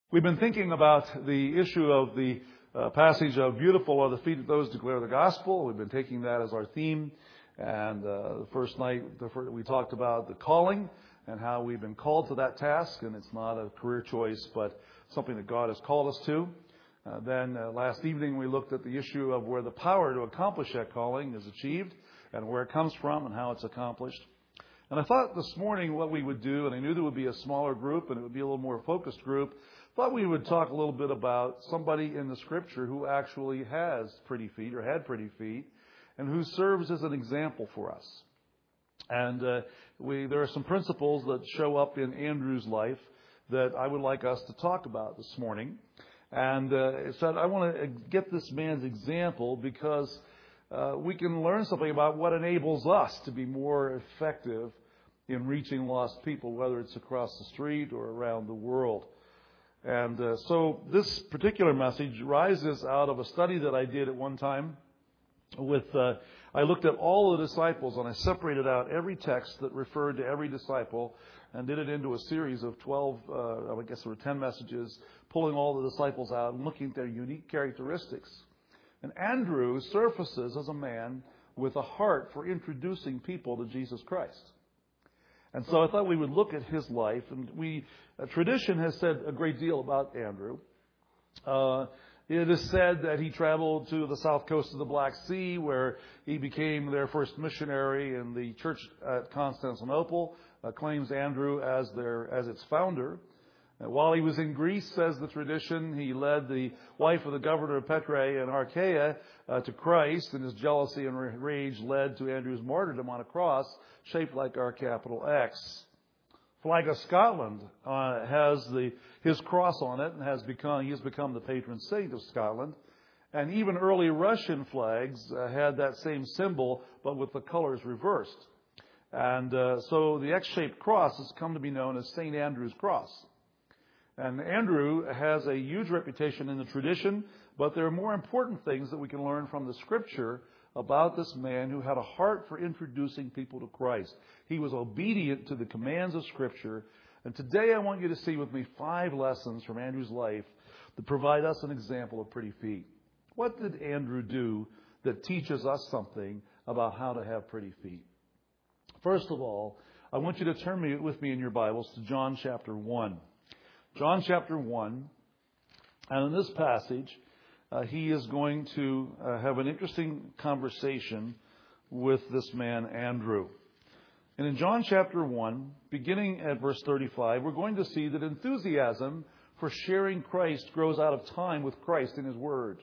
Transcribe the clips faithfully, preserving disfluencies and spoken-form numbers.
We've been thinking about the issue of the uh, passage of beautiful are the feet of those who declare the gospel. We've been taking that as our theme. And uh, the first night the first, we talked about the calling and how we've been called to that task. And it's not a career choice, but something that God has called us to. Uh, then uh, last evening we looked at the issue of where the power to accomplish that calling is achieved and where it comes from and how it's accomplished. And I thought this morning what we would do, and I knew there would be a smaller group and it would be a little more focused group, thought we would talk a little bit about somebody in the Scripture who actually has pretty feet or had pretty feet and who serves as an example for us. And uh, we there are some principles that show up in Andrew's life that I would like us to talk about this morning. And uh, said I want to get this man's example because uh, we can learn something about what enables us to be more effective in reaching lost people, whether it's across the street or around the world. And uh, so this particular message rises out of a study that I did at one time with, uh, I looked at all the disciples and I separated out every text that referred to every disciple and did it into a series of twelve, uh, I guess there were ten messages, pulling all the disciples out and looking at their unique characteristics. And Andrew surfaces as a man with a heart for introducing people to Jesus Christ. And so I thought we would look at his life, and we uh, tradition has said a great deal about Andrew. Uh, it is said that he traveled to the south coast of the Black Sea, where he became their first missionary, and the church at Constantinople uh, claims Andrew as their as its founder. Uh, while he was in Greece, says the tradition, he led the wife of the governor of Petrae and Achaia uh, to Christ, and his jealousy and rage led to Andrew's martyrdom on a cross shaped like our capital X. Flag of Scotland uh, has the his cross on it and has become he has become the patron saint of Scotland. And even early Russian flags uh, had that same symbol, but with the colors reversed. And uh, so the X-shaped cross has come to be known as Saint Andrew's Cross. And Andrew has a huge reputation in the tradition, but there are more important things that we can learn from the Scripture about this man who had a heart for introducing people to Christ. He was obedient to the commands of Scripture. And today I want you to see with me five lessons from Andrew's life that provide us an example of pretty feet. What did Andrew do that teaches us something about how to have pretty feet? First of all, I want you to turn me, with me in your Bibles to John chapter one. John chapter one, and in this passage, uh, he is going to uh, have an interesting conversation with this man, Andrew. And in John chapter one, beginning at verse thirty-five, we're going to see that enthusiasm for sharing Christ grows out of time with Christ in His Word.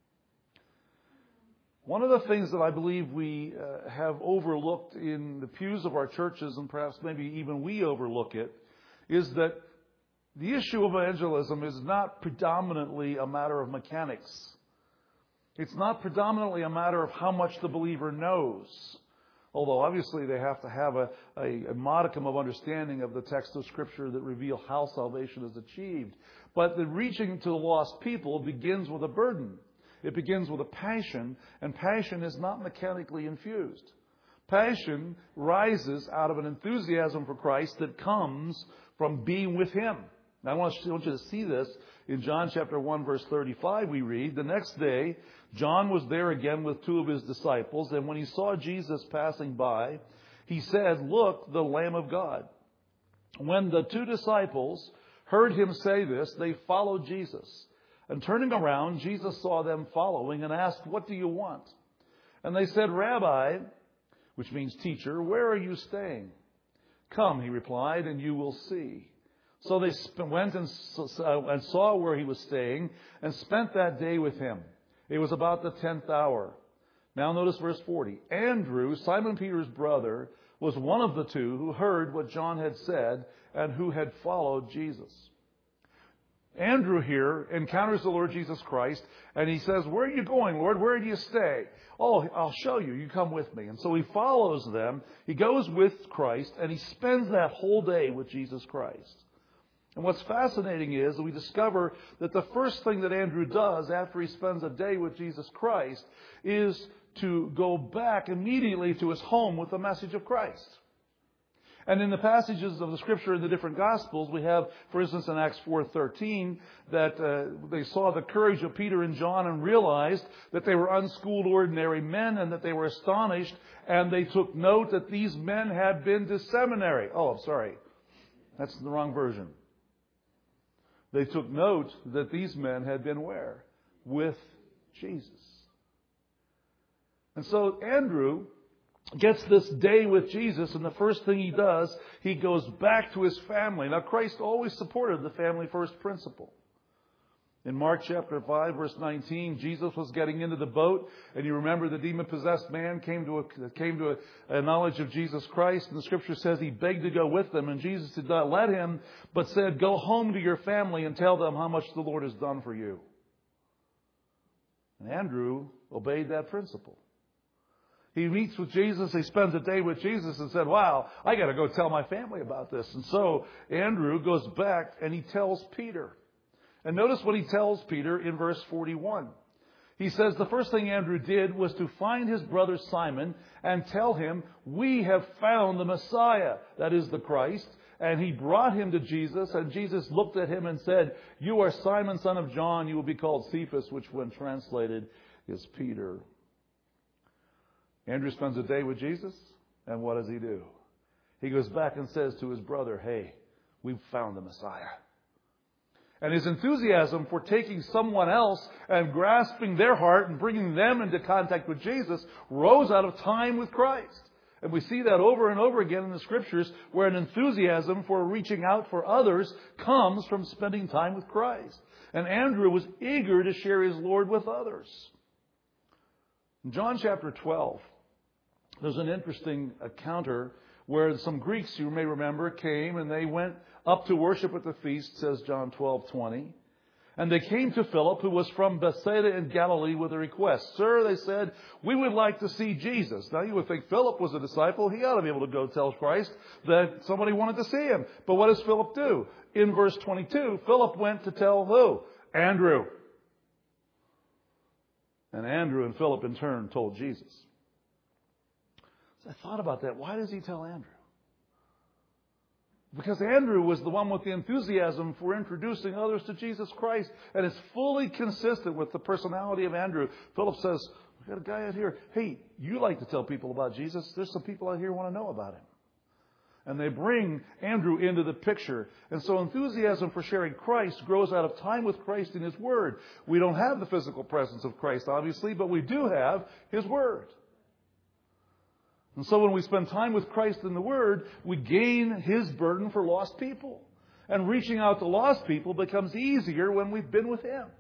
One of the things that I believe we uh, have overlooked in the pews of our churches, and perhaps maybe even we overlook it, is that the issue of evangelism is not predominantly a matter of mechanics. It's not predominantly a matter of how much the believer knows. Although obviously they have to have a, a, a modicum of understanding of the text of Scripture that reveal how salvation is achieved. But the reaching to the lost people begins with a burden. It begins with a passion, and passion is not mechanically infused. Passion rises out of an enthusiasm for Christ that comes from being with Him. Now, I want you to see this. In John chapter one, verse thirty-five, we read, "The next day, John was there again with two of his disciples, and when he saw Jesus passing by, he said, 'Look, the Lamb of God.' When the two disciples heard him say this, they followed Jesus. And turning around, Jesus saw them following and asked, 'What do you want?' And they said, 'Rabbi,' which means teacher, 'where are you staying?' 'Come,' he replied, 'and you will see.' So they went and saw where he was staying and spent that day with him. It was about the tenth hour. Now notice verse forty. Andrew, Simon Peter's brother, was one of the two who heard what John had said and who had followed Jesus. Andrew here encounters the Lord Jesus Christ, and he says, 'Where are you going, Lord? Where do you stay?' 'Oh, I'll show you. You come with me.' And so he follows them. He goes with Christ, and he spends that whole day with Jesus Christ. And what's fascinating is that we discover that the first thing that Andrew does after he spends a day with Jesus Christ is to go back immediately to his home with the message of Christ. And in the passages of the Scripture in the different Gospels, we have, for instance, in Acts four thirteen, that uh, they saw the courage of Peter and John and realized that they were unschooled, ordinary men and that they were astonished, and they took note that these men had been to seminary. Oh, I'm sorry. That's the wrong version. They took note that these men had been where? With Jesus. And so Andrew gets this day with Jesus, and the first thing he does, he goes back to his family. Now, Christ always supported the family first principle. In Mark chapter five, verse nineteen, Jesus was getting into the boat, and you remember the demon-possessed man came to a, came to a, a knowledge of Jesus Christ, and the Scripture says he begged to go with them, and Jesus did not let him, but said, "Go home to your family and tell them how much the Lord has done for you." And Andrew obeyed that principle. He meets with Jesus, he spends a day with Jesus and said, "Wow, I got to go tell my family about this." And so Andrew goes back and he tells Peter. And notice what he tells Peter in verse forty-one. He says the first thing Andrew did was to find his brother Simon and tell him, "We have found the Messiah," that is the Christ. And he brought him to Jesus, and Jesus looked at him and said, "You are Simon, son of John. You will be called Cephas," which when translated is Peter. Andrew spends a day with Jesus, and what does he do? He goes back and says to his brother, "Hey, we've found the Messiah." And his enthusiasm for taking someone else and grasping their heart and bringing them into contact with Jesus rose out of time with Christ. And we see that over and over again in the Scriptures, where an enthusiasm for reaching out for others comes from spending time with Christ. And Andrew was eager to share his Lord with others. In John chapter twelve, there's an interesting encounter where some Greeks, you may remember, came and they went up to worship at the feast, says John twelve twenty. And they came to Philip, who was from Bethsaida in Galilee, with a request. "Sir," they said, "we would like to see Jesus." Now you would think Philip was a disciple. He ought to be able to go tell Christ that somebody wanted to see him. But what does Philip do? In verse twenty-two, Philip went to tell who? Andrew. And Andrew and Philip in turn told Jesus. So I thought about that. Why does he tell Andrew? Because Andrew was the one with the enthusiasm for introducing others to Jesus Christ. And it's fully consistent with the personality of Andrew. Philip says, "We've got a guy out here. Hey, you like to tell people about Jesus. There's some people out here who want to know about him." And they bring Andrew into the picture. And so enthusiasm for sharing Christ grows out of time with Christ in His Word. We don't have the physical presence of Christ, obviously, but we do have His Word. And so when we spend time with Christ in the Word, we gain His burden for lost people. And reaching out to lost people becomes easier when we've been with Him.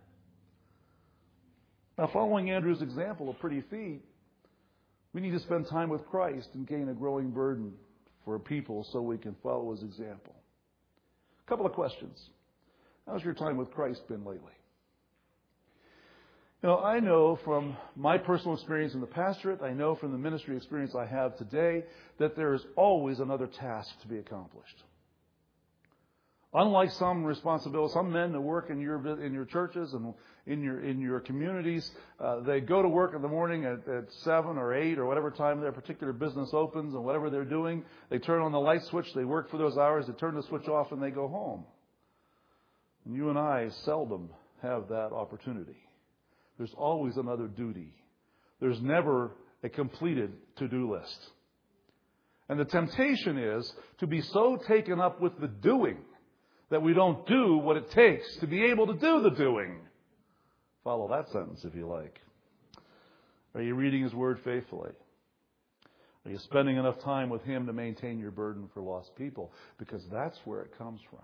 Now, following Andrew's example of pretty feet, we need to spend time with Christ and gain a growing burden for people so we can follow His example. A couple of questions. How's your time with Christ been lately? You know, I know from my personal experience in the pastorate, I know from the ministry experience I have today, that there is always another task to be accomplished. Unlike some responsibilities, some men that work in your in your churches and in your in your communities, uh, they go to work in the morning at, at seven or eight or whatever time their particular business opens, and whatever they're doing, they turn on the light switch, they work for those hours, they turn the switch off, and they go home. And you and I seldom have that opportunity. There's always another duty. There's never a completed to-do list. And the temptation is to be so taken up with the doing that we don't do what it takes to be able to do the doing. Follow that sentence if you like. Are you reading His Word faithfully? Are you spending enough time with Him to maintain your burden for lost people? Because that's where it comes from.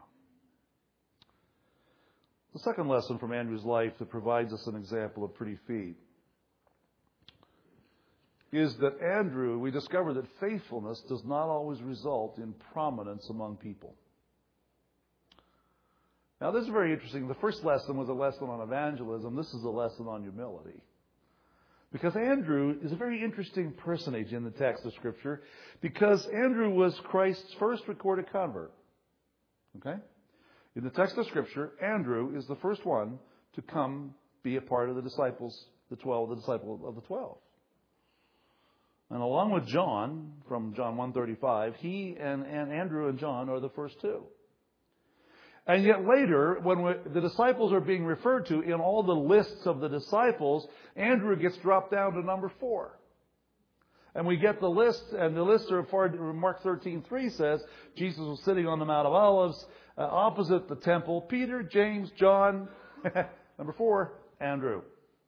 The second lesson from Andrew's life that provides us an example of pretty feet is that Andrew, we discover that faithfulness does not always result in prominence among people. Now, this is very interesting. The first lesson was a lesson on evangelism. This is a lesson on humility. Because Andrew is a very interesting personage in the text of Scripture, because Andrew was Christ's first recorded convert. Okay? In the text of Scripture, Andrew is the first one to come be a part of the disciples, the twelve, the disciple of the twelve. And along with John, from John one thirty-five, he and, and Andrew and John are the first two. And yet later, when we, the disciples are being referred to in all the lists of the disciples, Andrew gets dropped down to number four. And we get the list, and the list are Mark thirteen three says, Jesus was sitting on the Mount of Olives, uh, opposite the temple. Peter, James, John, number four, Andrew.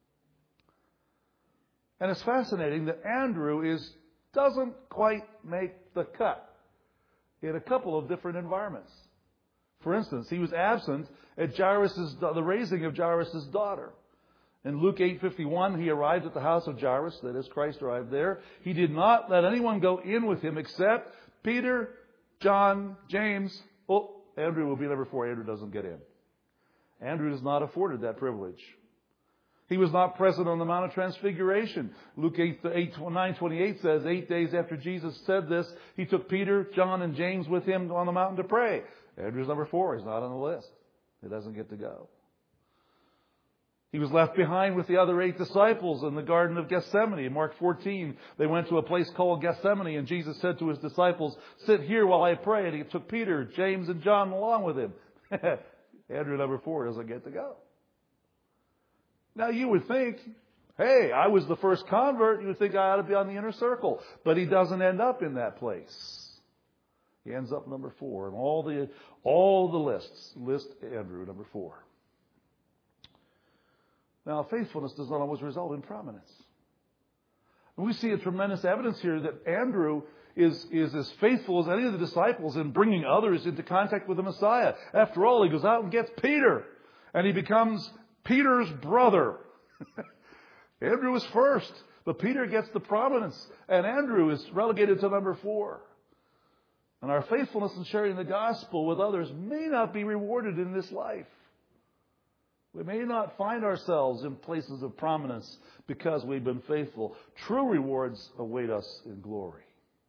And it's fascinating that Andrew is doesn't quite make the cut in a couple of different environments. For instance, he was absent at Jairus' the raising of Jairus' daughter. In Luke eight fifty-one, he arrived at the house of Jairus, that is, Christ arrived there. He did not let anyone go in with him except Peter, John, James. Oh, Andrew will be number four. Andrew doesn't get in. Andrew is not afforded that privilege. He was not present on the Mount of Transfiguration. Luke eight, nine twenty-eight says, eight days after Jesus said this, he took Peter, John, and James with him on the mountain to pray. Andrew's number four. He's not on the list. He doesn't get to go. He was left behind with the other eight disciples in the Garden of Gethsemane. In Mark fourteen, they went to a place called Gethsemane, and Jesus said to his disciples, sit here while I pray. And he took Peter, James, and John along with him. Andrew, number four, doesn't get to go. Now, you would think, hey, I was the first convert. You would think I ought to be on the inner circle. But he doesn't end up in that place. He ends up number four. And all the, all the lists list Andrew, number four. Now, faithfulness does not always result in prominence. And we see a tremendous evidence here that Andrew is, is as faithful as any of the disciples in bringing others into contact with the Messiah. After all, he goes out and gets Peter. And he becomes Peter's brother. Andrew is first, but Peter gets the prominence. And Andrew is relegated to number four. And our faithfulness in sharing the gospel with others may not be rewarded in this life. We may not find ourselves in places of prominence because we've been faithful. True rewards await us in glory.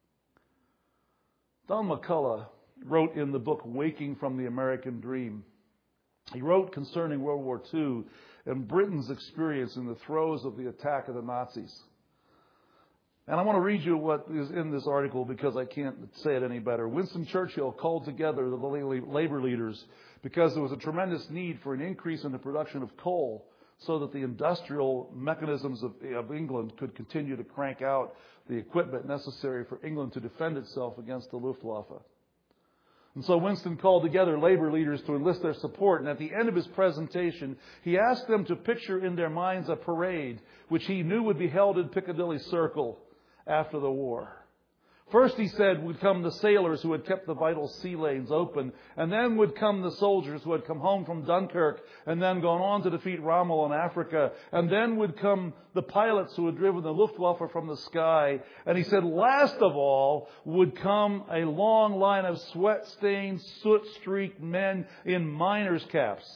Don McCullough wrote in the book Waking from the American Dream. He wrote concerning World War Two and Britain's experience in the throes of the attack of the Nazis. And I want to read you what is in this article because I can't say it any better. Winston Churchill called together the labor leaders because there was a tremendous need for an increase in the production of coal so that the industrial mechanisms of, of England could continue to crank out the equipment necessary for England to defend itself against the Luftwaffe. And so Winston called together labor leaders to enlist their support. And at the end of his presentation, he asked them to picture in their minds a parade which he knew would be held in Piccadilly Circle after the war. First, he said, would come the sailors who had kept the vital sea lanes open. And then would come the soldiers who had come home from Dunkirk and then gone on to defeat Rommel in Africa. And then would come the pilots who had driven the Luftwaffe from the sky. And he said, last of all, would come a long line of sweat-stained, soot-streaked men in miners' caps.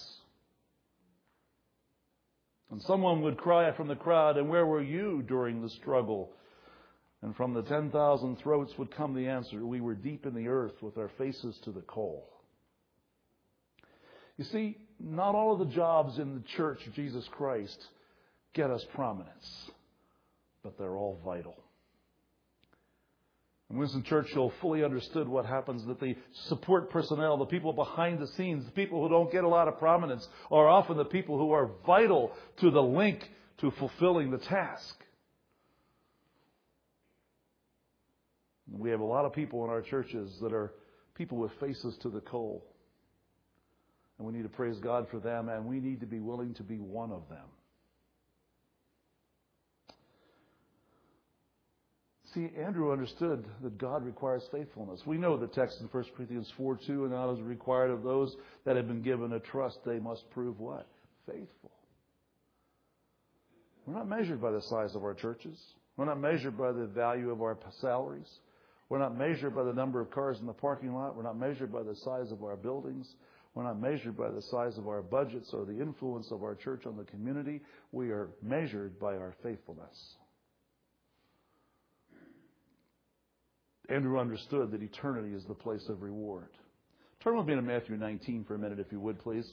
And someone would cry from the crowd, and where were you during the struggle? And from the ten thousand throats would come the answer, we were deep in the earth with our faces to the coal. You see, not all of the jobs in the Church of Jesus Christ get us prominence, but they're all vital. And Winston Churchill fully understood what happens, that the support personnel, the people behind the scenes, the people who don't get a lot of prominence, are often the people who are vital to the link to fulfilling the task. We have a lot of people in our churches that are people with faces to the coal. And we need to praise God for them, and we need to be willing to be one of them. See, Andrew understood that God requires faithfulness. We know the text in First Corinthians four two, and God is required of those that have been given a trust, they must prove what? Faithful. We're not measured by the size of our churches. We're not measured by the value of our salaries. We're not measured by the number of cars in the parking lot. We're not measured by the size of our buildings. We're not measured by the size of our budgets or the influence of our church on the community. We are measured by our faithfulness. Andrew understood that eternity is the place of reward. Turn with me to Matthew nineteen for a minute, if you would, please.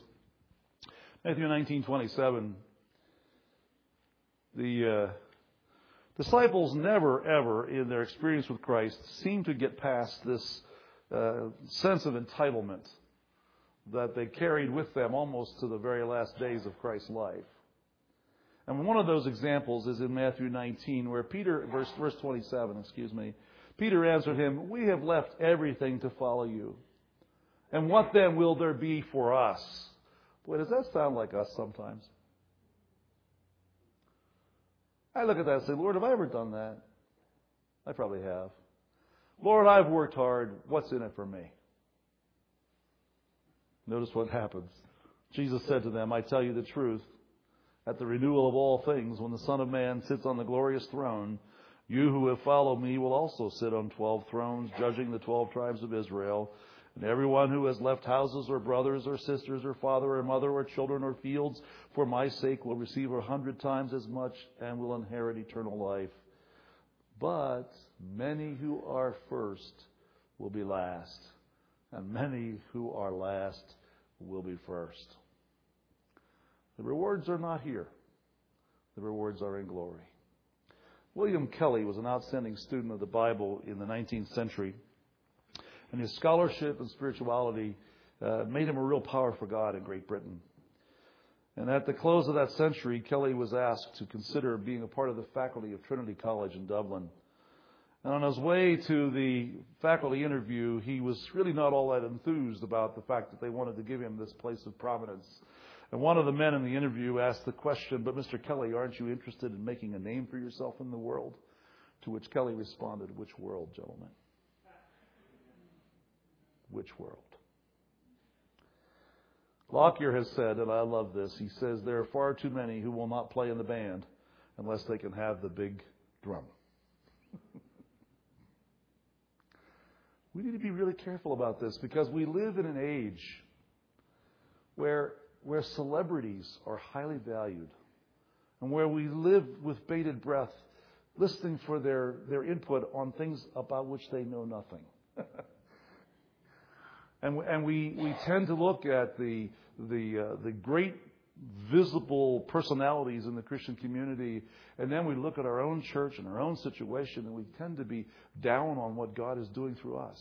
Matthew nineteen twenty-seven. The... Uh, Disciples never, ever, in their experience with Christ, seem to get past this uh, sense of entitlement that they carried with them almost to the very last days of Christ's life. And one of those examples is in Matthew nineteen, where Peter, verse, verse twenty-seven, excuse me, Peter answered him, "We have left everything to follow you. And what then will there be for us?" Boy, does that sound like us sometimes? I look at that and say, Lord, have I ever done that? I probably have. Lord, I've worked hard. What's in it for me? Notice what happens. Jesus said to them, "I tell you the truth. At the renewal of all things, when the Son of Man sits on the glorious throne, you who have followed me will also sit on twelve thrones, judging the twelve tribes of Israel. And everyone who has left houses or brothers or sisters or father or mother or children or fields for my sake will receive a hundred times as much and will inherit eternal life. But many who are first will be last, and many who are last will be first." The rewards are not here. The rewards are in glory. William Kelly was an outstanding student of the Bible in the nineteenth century. And his scholarship and spirituality uh, made him a real power for God in Great Britain. And at the close of that century, Kelly was asked to consider being a part of the faculty of Trinity College in Dublin. And on his way to the faculty interview, he was really not all that enthused about the fact that they wanted to give him this place of prominence. And one of the men in the interview asked the question, "But Mister Kelly, aren't you interested in making a name for yourself in the world?" To which Kelly responded, "Which world, gentlemen? Which world?" Lockyer has said, and I love this, he says, "There are far too many who will not play in the band unless they can have the big drum." We need to be really careful about this because we live in an age where, where celebrities are highly valued and where we live with bated breath listening for their, their input on things about which they know nothing. And, and we, we tend to look at the the uh, the great visible personalities in the Christian community, and then we look at our own church and our own situation, and we tend to be down on what God is doing through us.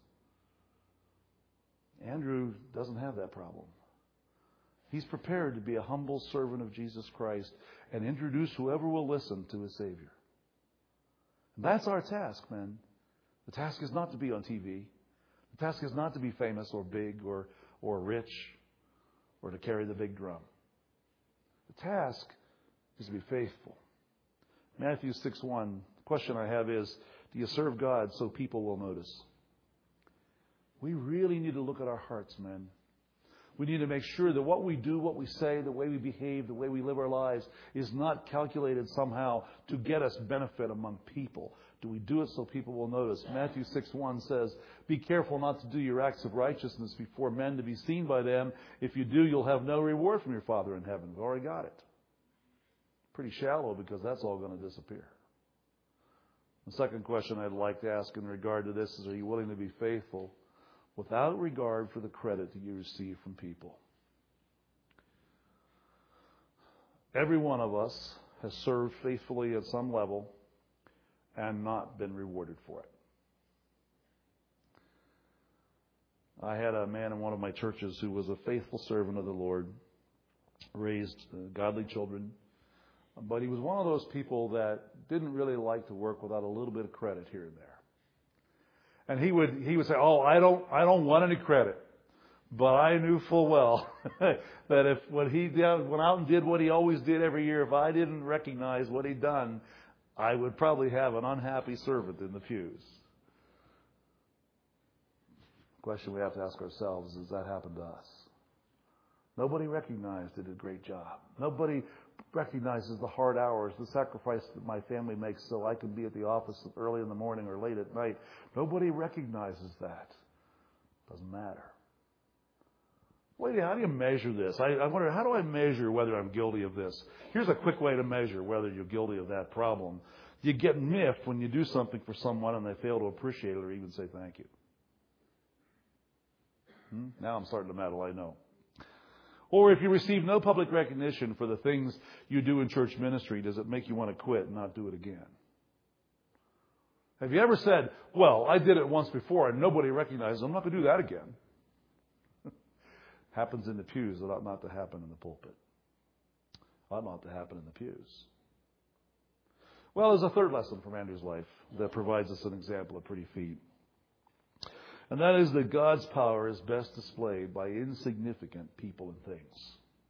Andrew doesn't have that problem. He's prepared to be a humble servant of Jesus Christ and introduce whoever will listen to his Savior. And that's our task, men. The task is not to be on T V. The task is not to be famous or big or, or rich or to carry the big drum. The task is to be faithful. Matthew six one, the question I have is, do you serve God so people will notice? We really need to look at our hearts, men. We need to make sure that what we do, what we say, the way we behave, the way we live our lives is not calculated somehow to get us benefit among people. Do we do it so people will notice? Matthew six one says, "Be careful not to do your acts of righteousness before men to be seen by them. If you do, you'll have no reward from your Father in heaven." We've already got it. Pretty shallow because that's all going to disappear. The second question I'd like to ask in regard to this is, are you willing to be faithful without regard for the credit that you receive from people? Every one of us has served faithfully at some level and not been rewarded for it. I had a man in one of my churches who was a faithful servant of the Lord, raised godly children, but he was one of those people that didn't really like to work without a little bit of credit here and there. And he would he would say, "Oh, I don't I don't want any credit," but I knew full well that if when he did, went out and did what he always did every year, if I didn't recognize what he'd done, I would probably have an unhappy servant in the pews. The question we have to ask ourselves is, does that happen to us? Nobody recognized it did a great job. Nobody recognizes the hard hours, the sacrifice that my family makes so I can be at the office early in the morning or late at night. Nobody recognizes that. Doesn't matter. Wait, how do you measure this? I, I wonder, how do I measure whether I'm guilty of this? Here's a quick way to measure whether you're guilty of that problem. You get miffed when you do something for someone and they fail to appreciate it or even say thank you. Hmm? Now I'm starting to meddle, I know. Or if you receive no public recognition for the things you do in church ministry, does it make you want to quit and not do it again? Have you ever said, well, I did it once before and nobody recognized it. I'm not going to do that again. Happens in the pews. It ought not to happen in the pulpit. Ought not to happen in the pews. Well, there's a third lesson from Andrew's life that provides us an example of pretty feet. And that is that God's power is best displayed by insignificant people and things.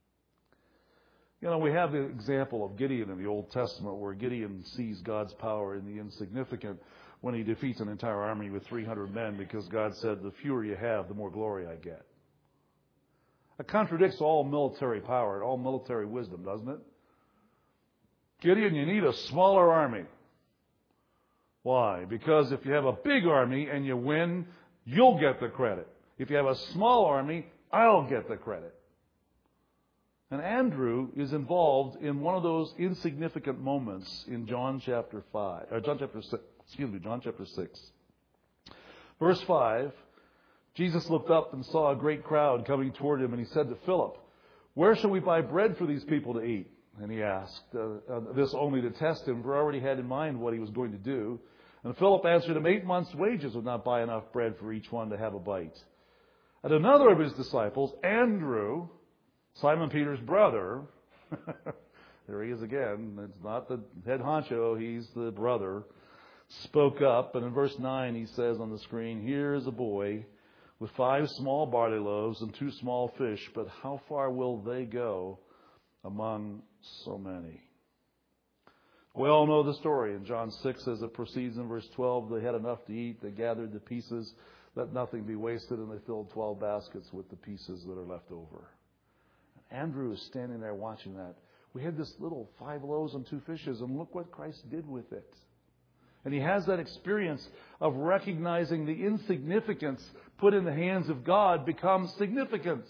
You know, we have the example of Gideon in the Old Testament where Gideon sees God's power in the insignificant when he defeats an entire army with three hundred men because God said, the fewer you have, the more glory I get. It contradicts all military power and all military wisdom, doesn't it? Gideon, you need a smaller army. Why? Because if you have a big army and you win, you'll get the credit. If you have a small army, I'll get the credit. And Andrew is involved in one of those insignificant moments in John chapter five, or John chapter six, excuse me, John chapter six. Verse five, Jesus looked up and saw a great crowd coming toward him, and he said to Philip, where shall we buy bread for these people to eat? And he asked uh, uh, this only to test him, for he already had in mind what he was going to do. And Philip answered him, eight months' wages would not buy enough bread for each one to have a bite. And another of his disciples, Andrew, Simon Peter's brother, there he is again, it's not the head honcho, he's the brother, spoke up. And in verse nine he says on the screen, here is a boy with five small barley loaves and two small fish, but how far will they go among so many? We all know the story in John six as it proceeds in verse twelve. They had enough to eat. They gathered the pieces. Let nothing be wasted. And they filled twelve baskets with the pieces that are left over. Andrew is standing there watching that. We had this little five loaves and two fishes, and look what Christ did with it. And he has that experience of recognizing the insignificance put in the hands of God becomes significance.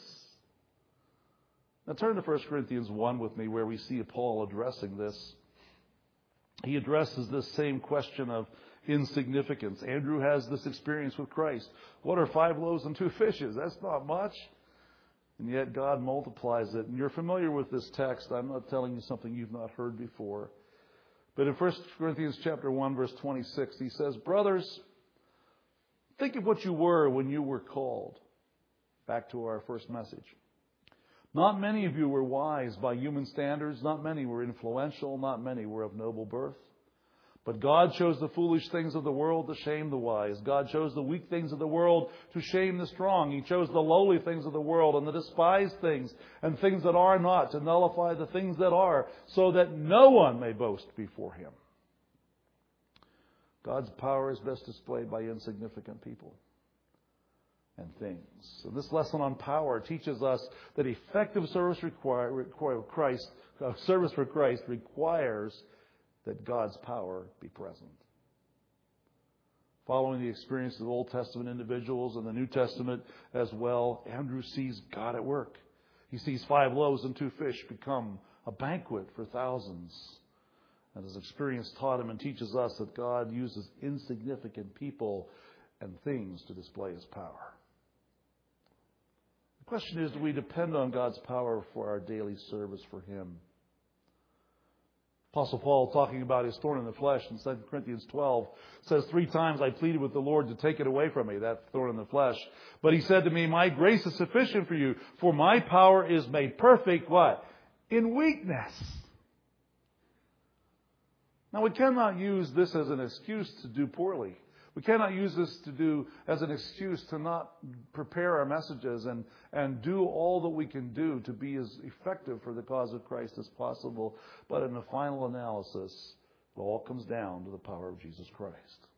Now turn to First Corinthians one with me, where we see Paul addressing this. He addresses this same question of insignificance. Andrew has this experience with Christ. What are five loaves and two fishes? That's not much. And yet God multiplies it. And you're familiar with this text. I'm not telling you something you've not heard before. But in First Corinthians chapter one, verse twenty-six, he says, brothers, think of what you were when you were called. Back to our first message. Not many of you were wise by human standards. Not many were influential. Not many were of noble birth. But God chose the foolish things of the world to shame the wise. God chose the weak things of the world to shame the strong. He chose the lowly things of the world and the despised things and things that are not to nullify the things that are, so that no one may boast before Him. God's power is best displayed by insignificant people and things. And this lesson on power teaches us that effective service require, require Christ, uh, service for Christ requires that God's power be present. Following the experience of the Old Testament individuals and the New Testament as well, Andrew sees God at work. He sees five loaves and two fish become a banquet for thousands. And his experience taught him and teaches us that God uses insignificant people and things to display His power. The question is, do we depend on God's power for our daily service for Him? Apostle Paul, talking about his thorn in the flesh in Second Corinthians twelve, says, three times I pleaded with the Lord to take it away from me, that thorn in the flesh. But He said to me, my grace is sufficient for you, for my power is made perfect, what? In weakness. Now, we cannot use this as an excuse to do poorly. We cannot use this to do as an excuse to not prepare our messages and, and do all that we can do to be as effective for the cause of Christ as possible. But in the final analysis, it all comes down to the power of Jesus Christ.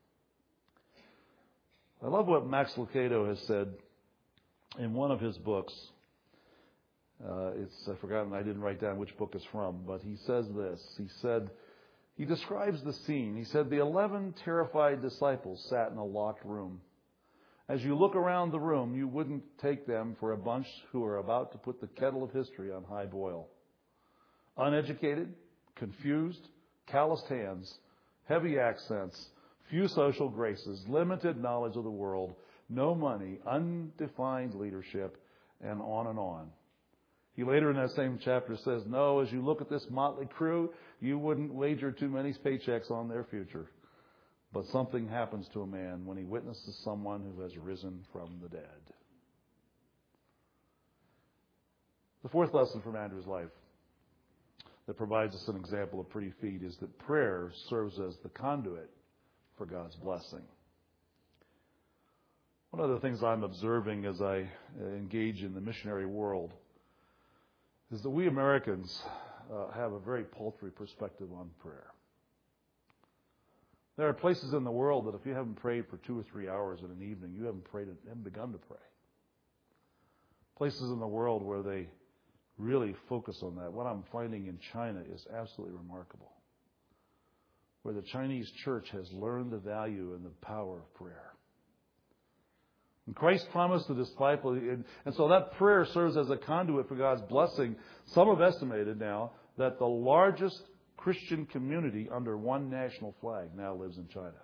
I love what Max Lucado has said in one of his books. Uh, it's I've forgotten, I didn't write down which book it's from, but he says this. He said, He describes the scene. He said, the eleven terrified disciples sat in a locked room. As you look around the room, you wouldn't take them for a bunch who are about to put the kettle of history on high boil. Uneducated, confused, calloused hands, heavy accents, few social graces, limited knowledge of the world, no money, undefined leadership, and on and on. He later in that same chapter says, no, as you look at this motley crew, you wouldn't wager too many paychecks on their future. But something happens to a man when he witnesses someone who has risen from the dead. The fourth lesson from Andrew's life that provides us an example of pretty feet is that prayer serves as the conduit for God's blessing. One of the things I'm observing as I engage in the missionary world is that we Americans uh, have a very paltry perspective on prayer. There are places in the world that if you haven't prayed for two or three hours in an evening, you haven't prayed, haven't begun to pray. Places in the world where they really focus on that. What I'm finding in China is absolutely remarkable, where the Chinese church has learned the value and the power of prayer. And Christ promised the disciple, and, and so that prayer serves as a conduit for God's blessing. Some have estimated now that the largest Christian community under one national flag now lives in China.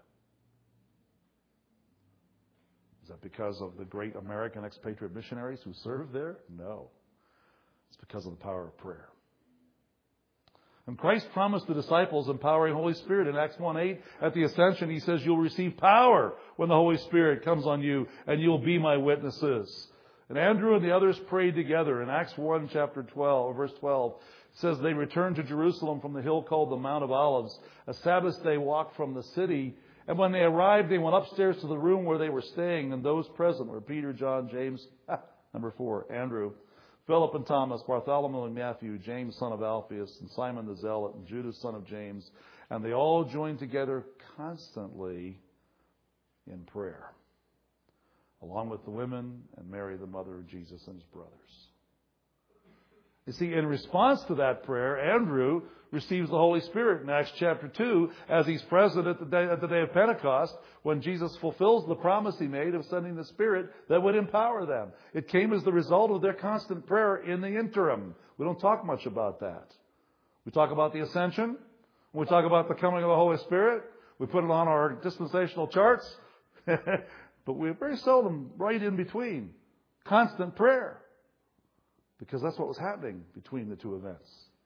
Is that because of the great American expatriate missionaries who served there? No. It's because of the power of prayer. And Christ promised the disciples empowering Holy Spirit in Acts one eight. At the ascension, he says, you'll receive power when the Holy Spirit comes on you, and you'll be my witnesses. And Andrew and the others prayed together. In Acts one, chapter twelve, or verse twelve, it says they returned to Jerusalem from the hill called the Mount of Olives, a Sabbath day walk from the city. And when they arrived, they went upstairs to the room where they were staying, and those present were Peter, John, James, number four, Andrew, Philip and Thomas, Bartholomew and Matthew, James, son of Alphaeus, and Simon the Zealot, and Judas, son of James. And they all joined together constantly in prayer, along with the women and Mary, the mother of Jesus, and his brothers. You see, in response to that prayer, Andrew receives the Holy Spirit in Acts chapter two as he's present at the day, at the day of Pentecost when Jesus fulfills the promise he made of sending the Spirit that would empower them. It came as the result of their constant prayer in the interim. We don't talk much about that. We talk about the ascension. We talk about the coming of the Holy Spirit. We put it on our dispensational charts. But we very seldom right in between. Constant prayer. Because that's what was happening between the two events.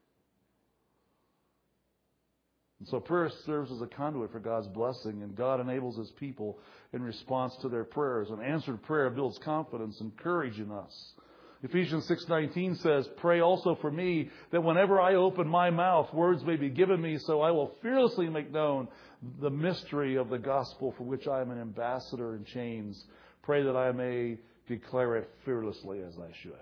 And so prayer serves as a conduit for God's blessing, and God enables His people in response to their prayers. An answered prayer builds confidence and courage in us. Ephesians six nineteen says, pray also for me that whenever I open my mouth, words may be given me, so I will fearlessly make known the mystery of the gospel for which I am an ambassador in chains. Pray that I may declare it fearlessly as I should.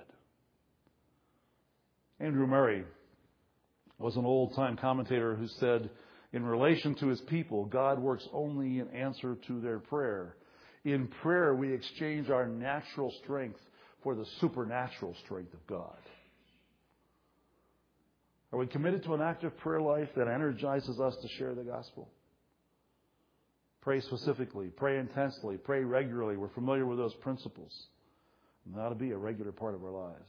Andrew Murray was an old-time commentator who said, in relation to his people, God works only in answer to their prayer. In prayer, we exchange our natural strength for the supernatural strength of God. Are we committed to an active prayer life that energizes us to share the gospel? Pray specifically, pray intensely, pray regularly. We're familiar with those principles. And that ought to be a regular part of our lives.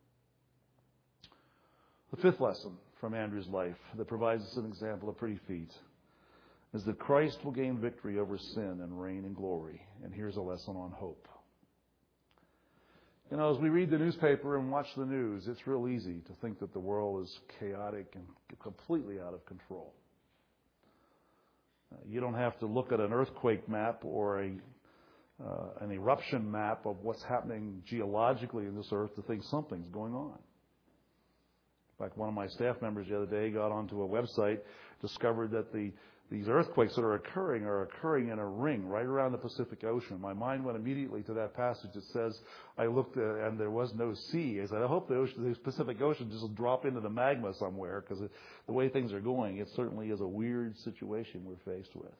The fifth lesson from Andrew's life that provides us an example of pretty feet is that Christ will gain victory over sin and reign in glory. And here's a lesson on hope. You know, as we read the newspaper and watch the news, it's real easy to think that the world is chaotic and completely out of control. Uh, you don't have to look at an earthquake map or a uh, an eruption map of what's happening geologically in this earth to think something's going on. In fact, one of my staff members the other day got onto a website, discovered that the these earthquakes that are occurring are occurring in a ring right around the Pacific Ocean. My mind went immediately to that passage that says, I looked at, and there was no sea. I said, I hope the, ocean, the Pacific Ocean just will drop into the magma somewhere, because the way things are going, it certainly is a weird situation we're faced with.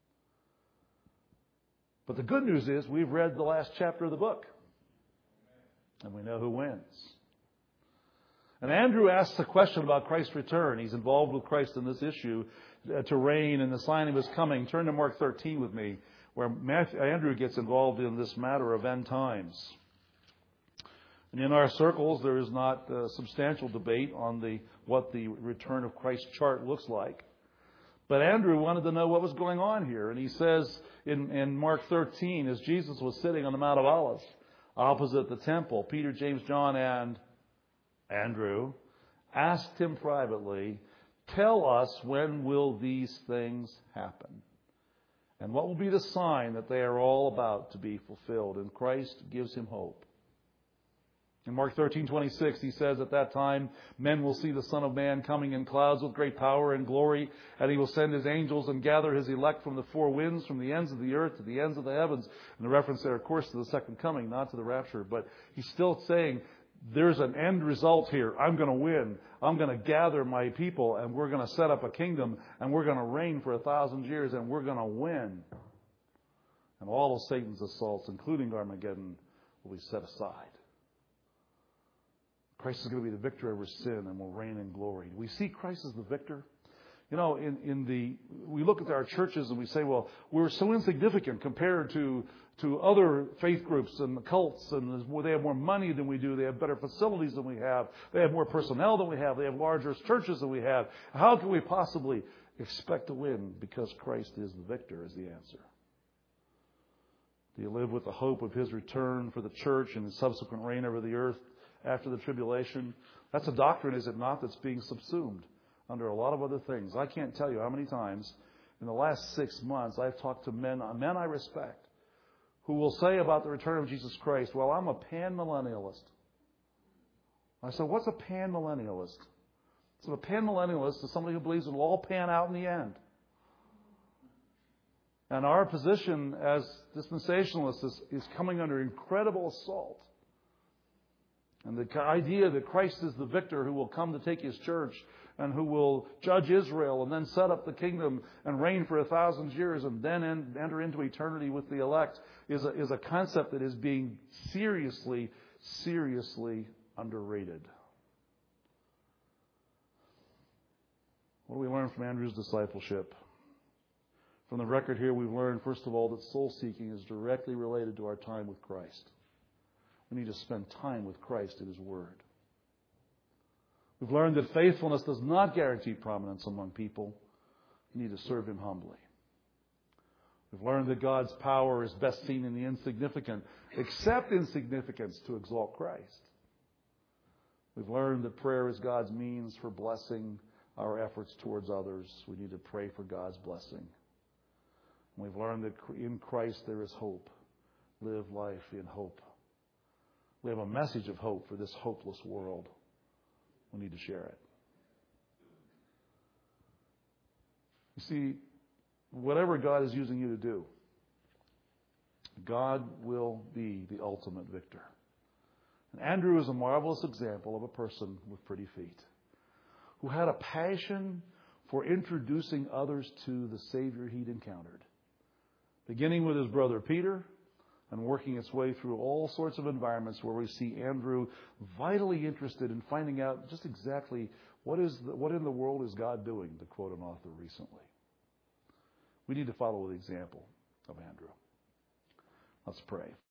But the good news is we've read the last chapter of the book, and we know who wins. And Andrew asks a question about Christ's return. He's involved with Christ in this issue uh, to reign and the sign of His coming. Turn to Mark thirteen with me, where Matthew, Andrew gets involved in this matter of end times. And in our circles, there is not uh, substantial debate on the what the return of Christ chart looks like. But Andrew wanted to know what was going on here. And he says in, in Mark thirteen, as Jesus was sitting on the Mount of Olives, opposite the temple, Peter, James, John, and Andrew asked him privately, tell us, when will these things happen? And what will be the sign that they are all about to be fulfilled? And Christ gives him hope. In Mark thirteen twenty-six, he says, at that time, men will see the Son of Man coming in clouds with great power and glory, and he will send his angels and gather his elect from the four winds, from the ends of the earth to the ends of the heavens. And the reference there, of course, to the second coming, not to the rapture. But he's still saying, there's an end result here. I'm going to win. I'm going to gather my people, and we're going to set up a kingdom, and we're going to reign for a thousand years, and we're going to win. And all of Satan's assaults, including Armageddon, will be set aside. Christ is going to be the victor over sin and will reign in glory. We see Christ as the victor. You know, in, in the, we look at our churches and we say, well, we're so insignificant compared to, to other faith groups and the cults, and they have more money than we do. They have better facilities than we have. They have more personnel than we have. They have larger churches than we have. How can we possibly expect to win? Because Christ is the victor is the answer. Do you live with the hope of his return for the church and his subsequent reign over the earth after the tribulation? That's a doctrine, is it not, that's being subsumed under a lot of other things. I can't tell you how many times in the last six months I've talked to men, men I respect, who will say about the return of Jesus Christ, well, I'm a pan-millennialist. I said, what's a pan-millennialist? So a pan-millennialist is somebody who believes it will all pan out in the end. And our position as dispensationalists is, is coming under incredible assault. And the idea that Christ is the victor who will come to take his church and who will judge Israel and then set up the kingdom and reign for a thousand years and then en- enter into eternity with the elect is a, is a concept that is being seriously, seriously underrated. What do we learn from Andrew's discipleship? From the record here, we've learned, first of all, that soul-seeking is directly related to our time with Christ. We need to spend time with Christ in his word. We've learned that faithfulness does not guarantee prominence among people. We need to serve him humbly. We've learned that God's power is best seen in the insignificant, accept insignificance to exalt Christ. We've learned that prayer is God's means for blessing our efforts towards others. We need to pray for God's blessing. And we've learned that in Christ there is hope. Live life in hope. We have a message of hope for this hopeless world. We need to share it. You see, whatever God is using you to do, God will be the ultimate victor. And Andrew is a marvelous example of a person with pretty feet who had a passion for introducing others to the Savior he'd encountered, beginning with his brother Peter and working its way through all sorts of environments where we see Andrew vitally interested in finding out just exactly what is the, what in the world is God doing, to quote an author recently. We need to follow the example of Andrew. Let's pray.